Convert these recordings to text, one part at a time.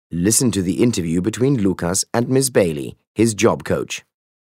Listen to the interview between Lucas and Miss Bailey, his job coach.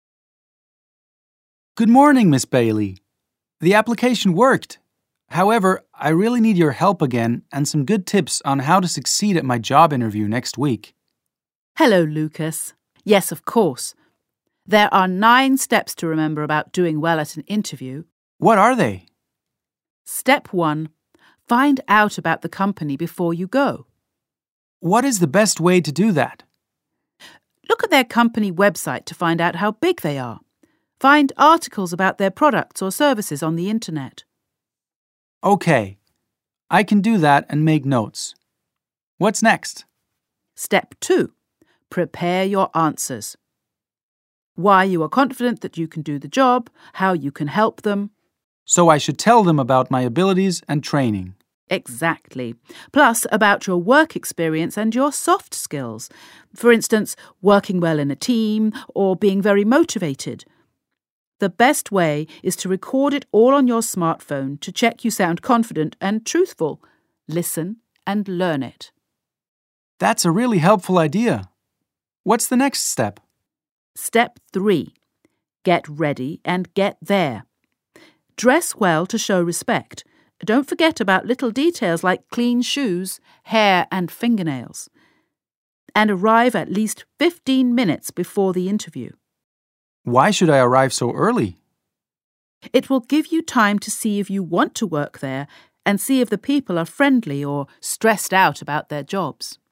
Good morning, Miss Bailey. The application worked. However, I really need your help again and some good tips on how to succeed at my job interview next week. Hello, Lucas. Yes, of course. There are 9 steps to remember about doing well at an interview. What are they? Step 1. Find out about the company before you go. What is the best way to do that? Look at their company website to find out how big they are. Find articles about their products or services on the internet. Okay, I can do that and make notes. What's next? Step 2. Prepare your answers. Why you are confident that you can do the job, how you can help them. So I should tell them about my abilities and training. Exactly. Plus about your work experience and your soft skills. For instance, working well in a team or being very motivated. The best way is to record it all on your smartphone to check you sound confident and truthful. Listen and learn it. That's a really helpful idea. What's the next step? Step 3. Get ready and get there. Dress well to show respect. Don't forget about little details like clean shoes, hair and fingernails. And arrive at least 15 minutes before the interview. Why should I arrive so early? It will give you time to see if you want to work there and see if the people are friendly or stressed out about their jobs.